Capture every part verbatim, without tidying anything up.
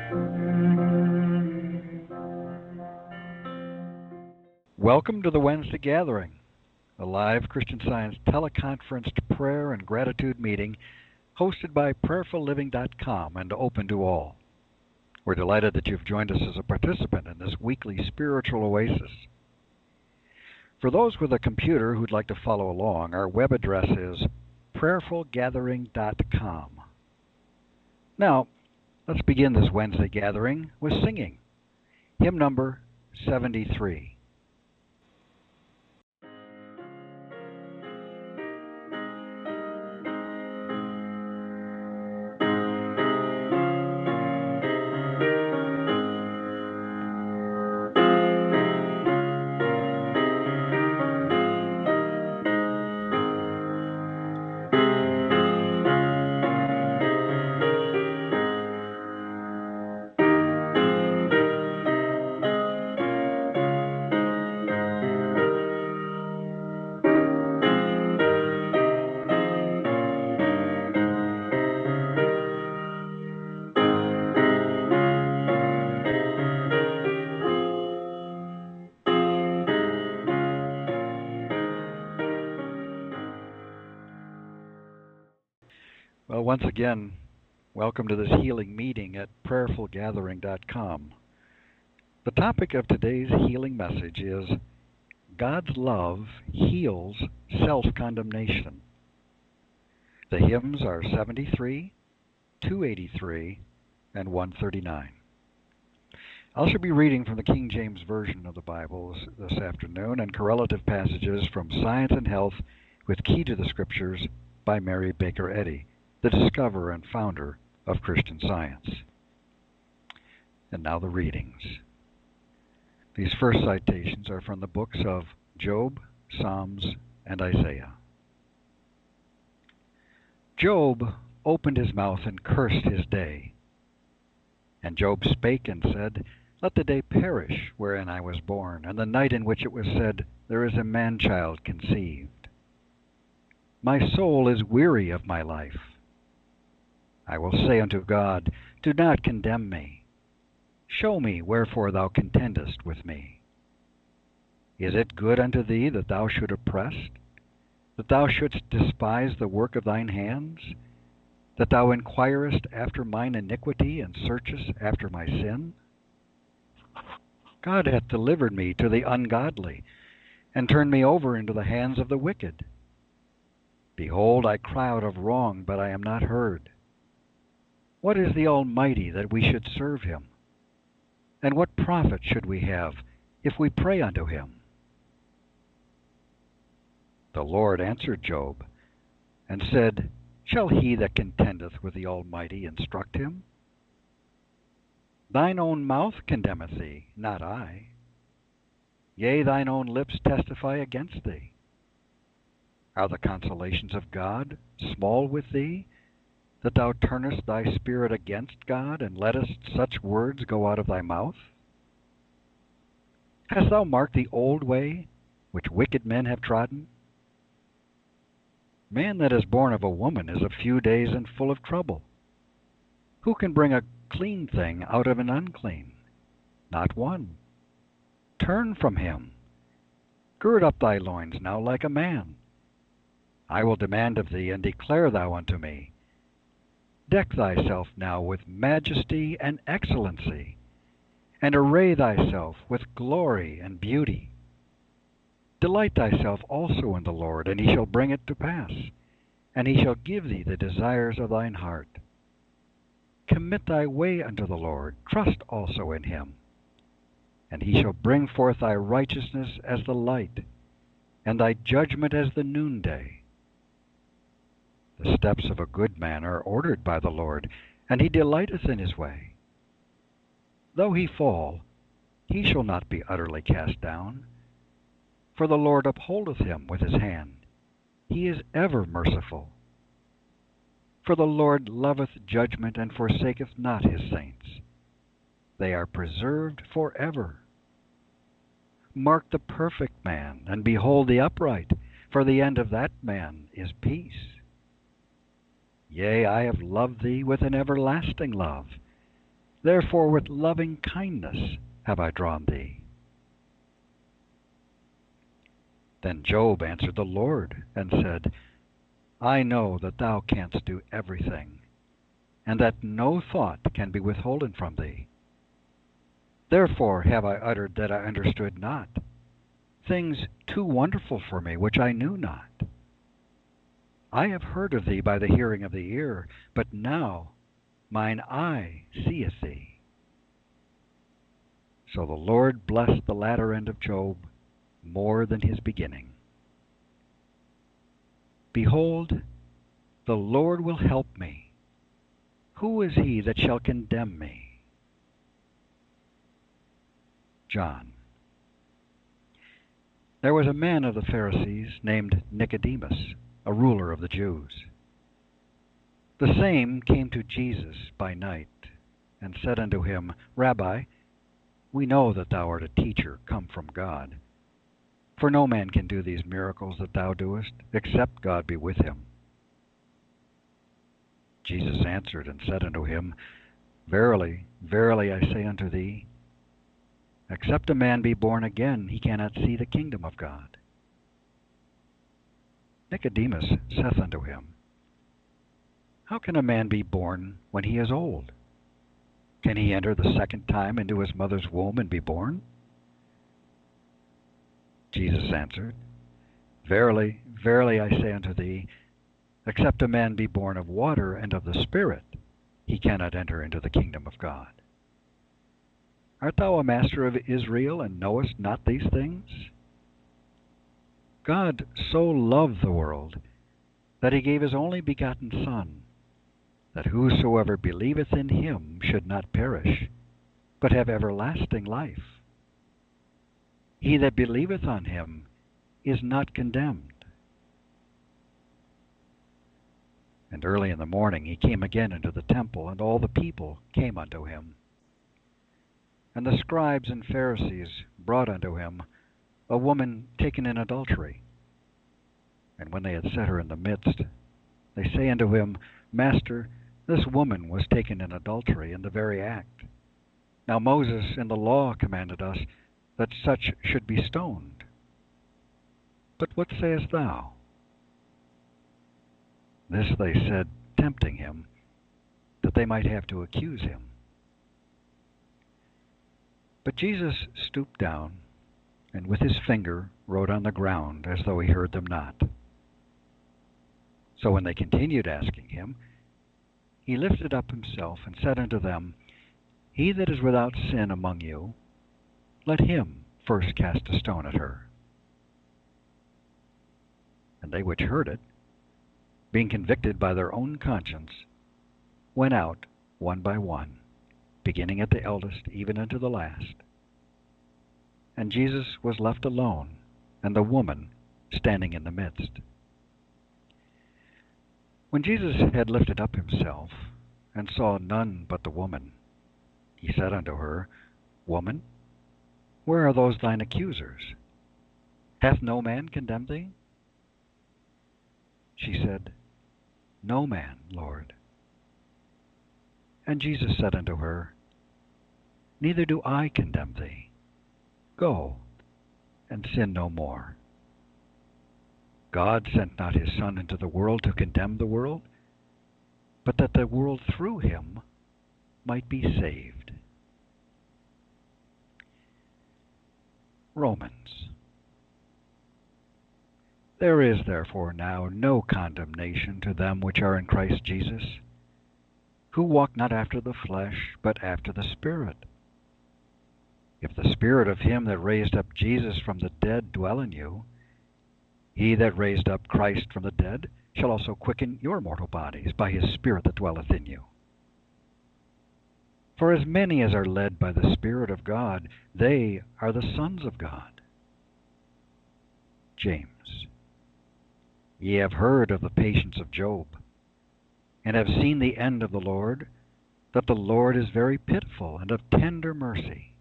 Welcome to the Wednesday Gathering, a live Christian Science teleconferenced prayer and gratitude meeting hosted by prayerful living dot com and open to all. We're delighted that you've joined us as a participant in this weekly spiritual oasis. For those with a computer who'd like to follow along, our web address is prayerful gathering dot com. Now, let's begin this Wednesday gathering with singing. Hymn number seventy-three. Well, once again, welcome to this healing meeting at prayerful gathering dot com. The topic of today's healing message is God's love heals self-condemnation. The hymns are seventy-three, two eighty-three, and one thirty-nine. I shall be reading from the King James Version of the Bible this, this afternoon and correlative passages from Science and Health with Key to the Scriptures by Mary Baker Eddy, the discoverer and founder of Christian Science. And now the readings. These first citations are from the books of Job, Psalms, and Isaiah. Job opened his mouth and cursed his day. And Job spake and said, Let the day perish wherein I was born, and the night in which it was said, There is a man-child conceived. My soul is weary of my life. I will say unto God, Do not condemn me. Show me wherefore thou contendest with me. Is it good unto thee that thou should oppress, that thou shouldst despise the work of thine hands, that thou inquirest after mine iniquity, and searchest after my sin? God hath delivered me to the ungodly, and turned me over into the hands of the wicked. Behold, I cry out of wrong, but I am not heard. What is the Almighty that we should serve him? And what profit should we have if we pray unto him? The Lord answered Job, and said, Shall he that contendeth with the Almighty instruct him? Thine own mouth condemneth thee, not I. Yea, thine own lips testify against thee. Are the consolations of God small with thee, that thou turnest thy spirit against God, and lettest such words go out of thy mouth? Hast thou marked the old way, which wicked men have trodden? Man that is born of a woman is a few days and full of trouble. Who can bring a clean thing out of an unclean? Not one. Turn from him. Gird up thy loins now like a man. I will demand of thee, and declare thou unto me. Deck thyself now with majesty and excellency, and array thyself with glory and beauty. Delight thyself also in the Lord, and he shall bring it to pass, and he shall give thee the desires of thine heart. Commit thy way unto the Lord, trust also in him, and he shall bring forth thy righteousness as the light, and thy judgment as the noonday. The steps of a good man are ordered by the Lord, and he delighteth in his way. Though he fall, he shall not be utterly cast down, for the Lord upholdeth him with his hand. He is ever merciful. For the Lord loveth judgment, and forsaketh not his saints. They are preserved forever. Mark the perfect man, and behold the upright, for the end of that man is peace. Yea, I have loved thee with an everlasting love. Therefore with loving kindness have I drawn thee. Then Job answered the Lord and said, I know that thou canst do everything, and that no thought can be withholden from thee. Therefore have I uttered that I understood not, things too wonderful for me which I knew not. I have heard of thee by the hearing of the ear, but now mine eye seeth thee. So the Lord blessed the latter end of Job more than his beginning. Behold, the Lord will help me. Who is he that shall condemn me? John. There was a man of the Pharisees named Nicodemus, a ruler of the Jews. The same came to Jesus by night, and said unto him, Rabbi, we know that thou art a teacher come from God. For no man can do these miracles that thou doest, except God be with him. Jesus answered and said unto him, Verily, verily I say unto thee, except a man be born again, he cannot see the kingdom of God. Nicodemus saith unto him, How can a man be born when he is old? Can he enter the second time into his mother's womb and be born? Jesus answered, Verily, verily I say unto thee, except a man be born of water and of the Spirit, he cannot enter into the kingdom of God. Art thou a master of Israel, and knowest not these things? God so loved the world, that he gave his only begotten Son, that whosoever believeth in him should not perish, but have everlasting life. He that believeth on him is not condemned. And early in the morning he came again into the temple, and all the people came unto him. And the scribes and Pharisees brought unto him a woman taken in adultery. And when they had set her in the midst, they say unto him, Master, this woman was taken in adultery in the very act. Now Moses in the law commanded us that such should be stoned. But what sayest thou? This they said, tempting him, that they might have to accuse him. But Jesus stooped down, and with his finger wrote on the ground, as though he heard them not. So when they continued asking him, he lifted up himself, and said unto them, He that is without sin among you, let him first cast a stone at her. And they which heard it, being convicted by their own conscience, went out one by one, beginning at the eldest even unto the last. And Jesus was left alone, and the woman standing in the midst. When Jesus had lifted up himself, and saw none but the woman, he said unto her, Woman, where are those thine accusers? Hath no man condemned thee? She said, No man, Lord. And Jesus said unto her, Neither do I condemn thee. Go, and sin no more. God sent not his Son into the world to condemn the world, but that the world through him might be saved. Romans. There is therefore now no condemnation to them which are in Christ Jesus, who walk not after the flesh, but after the Spirit. If the Spirit of him that raised up Jesus from the dead dwell in you, he that raised up Christ from the dead shall also quicken your mortal bodies by his Spirit that dwelleth in you. For as many as are led by the Spirit of God, they are the sons of God. James. Ye have heard of the patience of Job, and have seen the end of the Lord, that the Lord is very pitiful and of tender mercy.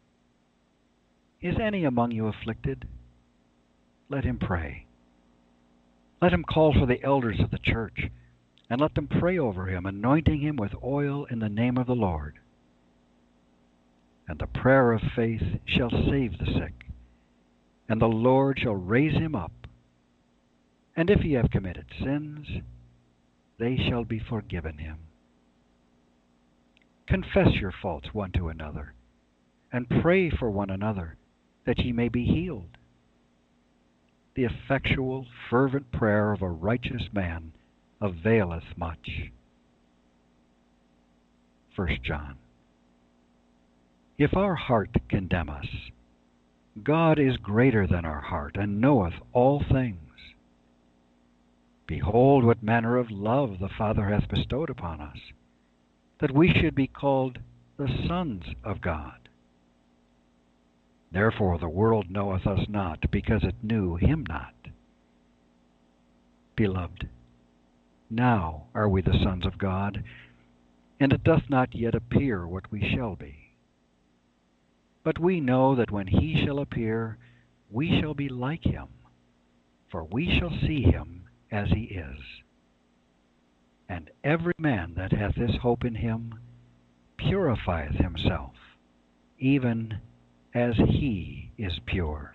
Is any among you afflicted? Let him pray. Let him call for the elders of the church, and let them pray over him, anointing him with oil in the name of the Lord. and the prayer of faith shall save the sick, and the Lord shall raise him up. And if he have committed sins, they shall be forgiven him. Confess your faults one to another, and pray for one another, that ye may be healed. The effectual, fervent prayer of a righteous man availeth much. First John. If our heart condemn us, God is greater than our heart, and knoweth all things. Behold, what manner of love the Father hath bestowed upon us, that we should be called the sons of God. Therefore the world knoweth us not, because it knew him not. Beloved, now are we the sons of God, and it doth not yet appear what we shall be. But we know that when he shall appear, we shall be like him, for we shall see him as he is. And every man that hath this hope in him purifieth himself, even as he is pure.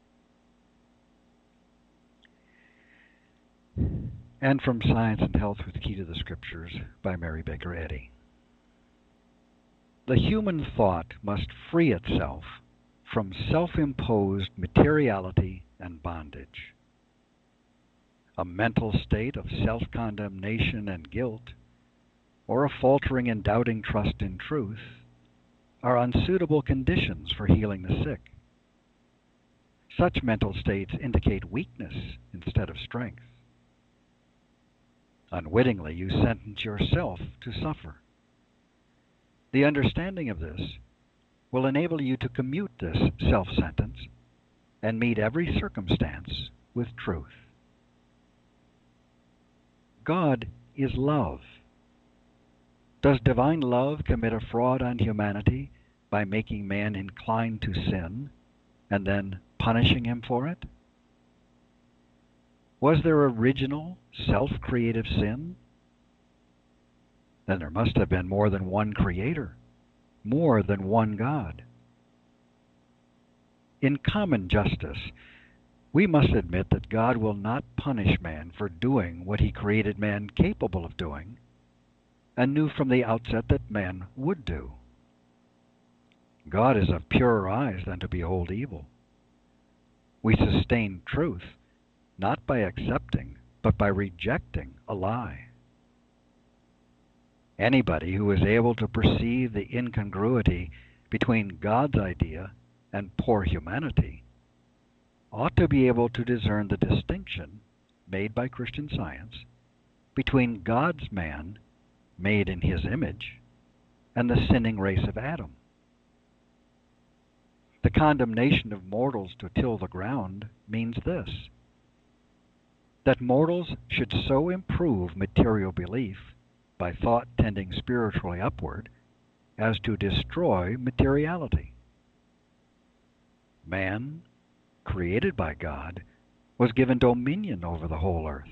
And from Science and Health with Key to the Scriptures by Mary Baker Eddy. The human thought must free itself from self-imposed materiality and bondage. A mental state of self-condemnation and guilt, or a faltering and doubting trust in truth, are unsuitable conditions for healing the sick. Such mental states indicate weakness instead of strength. Unwittingly, you sentence yourself to suffer. The understanding of this will enable you to commute this self-sentence and meet every circumstance with truth. God is love. Does divine love commit a fraud on humanity by making man inclined to sin and then punishing him for it? Was there original, self-creative sin? Then there must have been more than one creator, more than one God. In common justice, we must admit that God will not punish man for doing what he created man capable of doing and knew from the outset that man would do. God is of purer eyes than to behold evil. We sustain truth not by accepting, but by rejecting a lie. Anybody who is able to perceive the incongruity between God's idea and poor humanity ought to be able to discern the distinction made by Christian Science between God's man, made in his image, and the sinning race of Adam. The condemnation of mortals to till the ground means this: that mortals should so improve material belief by thought tending spiritually upward as to destroy materiality. Man, created by God, was given dominion over the whole earth.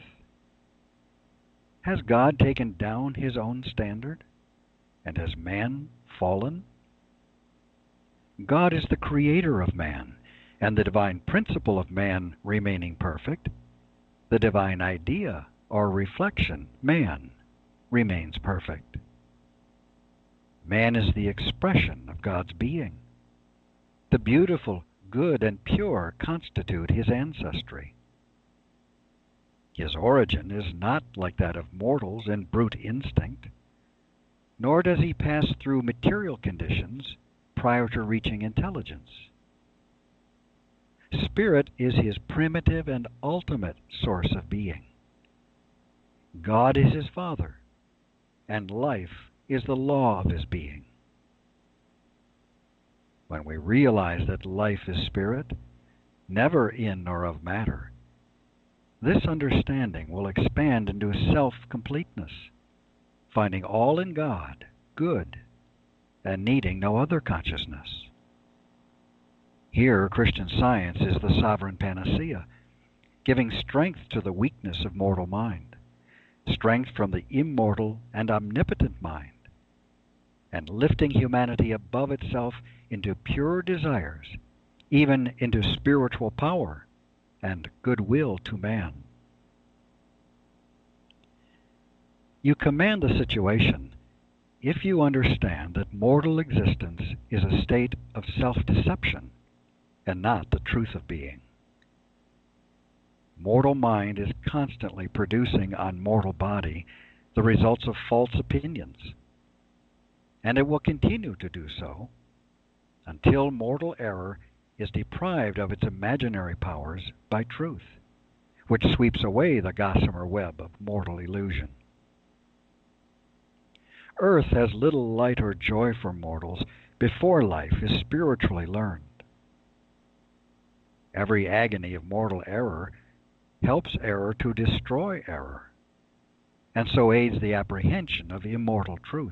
Has God taken down his own standard? And has man fallen? God is the creator of man, and the divine principle of man remaining perfect, the divine idea or reflection, man, remains perfect. Man is the expression of God's being. The beautiful, good, and pure constitute his ancestry. His origin is not like that of mortals in brute instinct, nor does he pass through material conditions prior to reaching intelligence. Spirit is his primitive and ultimate source of being. God is his Father, and life is the law of his being. When we realize that life is spirit, never in nor of matter, this understanding will expand into self-completeness, finding all in God good and needing no other consciousness. Here, Christian Science is the sovereign panacea, giving strength to the weakness of mortal mind, strength from the immortal and omnipotent mind. and lifting humanity above itself into pure desires, even into spiritual power and goodwill to man. You command the situation if you understand that mortal existence is a state of self-deception and not the truth of being. Mortal mind is constantly producing on mortal body the results of false opinions, and it will continue to do so until mortal error is deprived of its imaginary powers by truth, which sweeps away the gossamer web of mortal illusion. Earth has little light or joy for mortals before life is spiritually learned. Every agony of mortal error helps error to destroy error, and so aids the apprehension of immortal truth.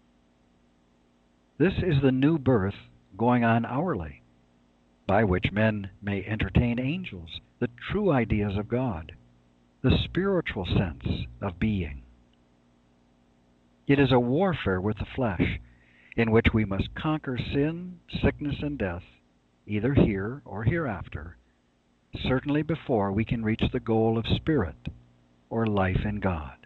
This is the new birth going on hourly, by which men may entertain angels, the true ideas of God, the spiritual sense of being. It is a warfare with the flesh, in which we must conquer sin, sickness, and death, either here or hereafter, certainly before we can reach the goal of spirit or life in God.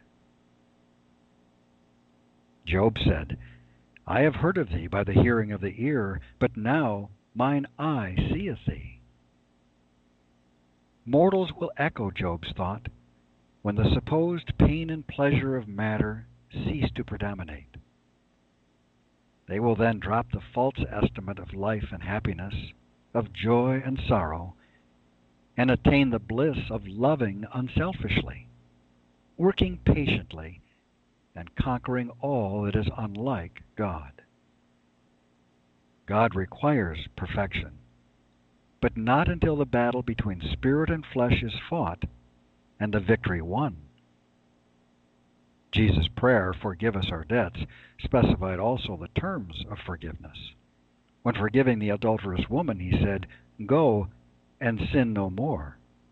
Job said, I have heard of thee by the hearing of the ear, but now mine eye seeth thee. Mortals will echo Job's thought when the supposed pain and pleasure of matter cease to predominate. They will then drop the false estimate of life and happiness, of joy and sorrow, and attain the bliss of loving unselfishly, working patiently, and conquering all that is unlike God. God requires perfection, but not until the battle between spirit and flesh is fought and the victory won. Jesus' prayer, forgive us our debts, specified also the terms of forgiveness. When forgiving the adulterous woman, he said, go and sin no more.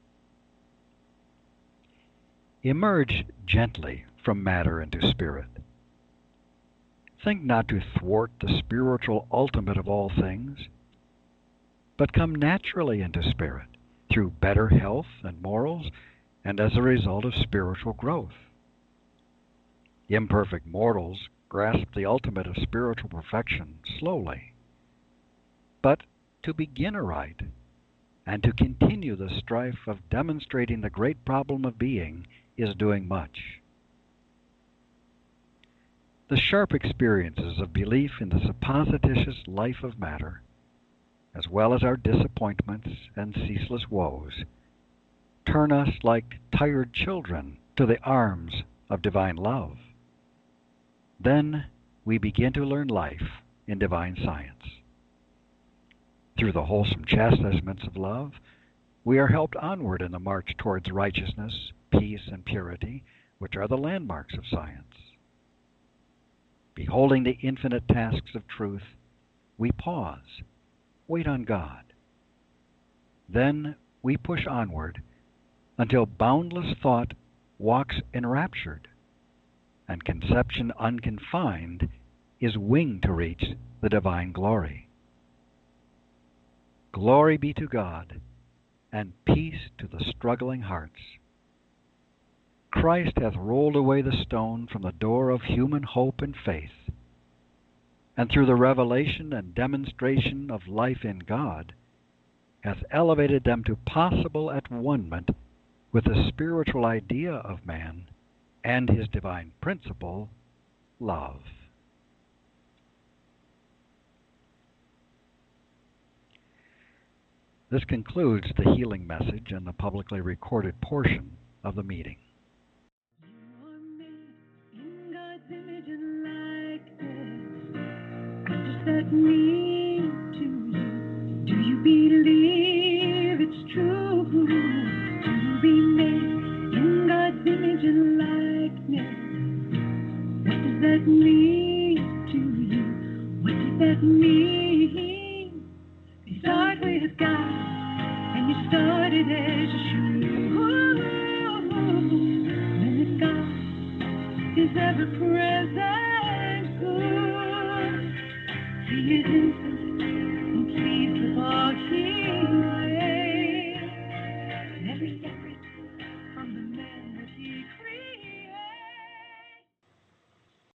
Emerge gently from matter into spirit. Think not to thwart the spiritual ultimate of all things, but come naturally into spirit through better health and morals and as a result of spiritual growth. Imperfect mortals grasp the ultimate of spiritual perfection slowly. But to begin aright and to continue the strife of demonstrating the great problem of being is doing much. The sharp experiences of belief in the supposititious life of matter, as well as our disappointments and ceaseless woes, turn us like tired children to the arms of divine love. Then we begin to learn life in divine science. Through the wholesome chastisements of love, we are helped onward in the march towards righteousness, peace, and purity, which are the landmarks of science. Beholding the infinite tasks of truth, we pause, wait on God. Then we push onward until boundless thought walks enraptured, and conception unconfined is winged to reach the divine glory. Glory be to God, and peace to the struggling hearts. Christ hath rolled away the stone from the door of human hope and faith, and through the revelation and demonstration of life in God, hath elevated them to possible at one-ment with the spiritual idea of man and his divine principle, love. This concludes the healing message and the publicly recorded portion of the meeting. You are made in God's image and likeness. What does that mean to you? Do you believe it's true? To be made in God's image and likeness. What does that mean to you? What does that mean?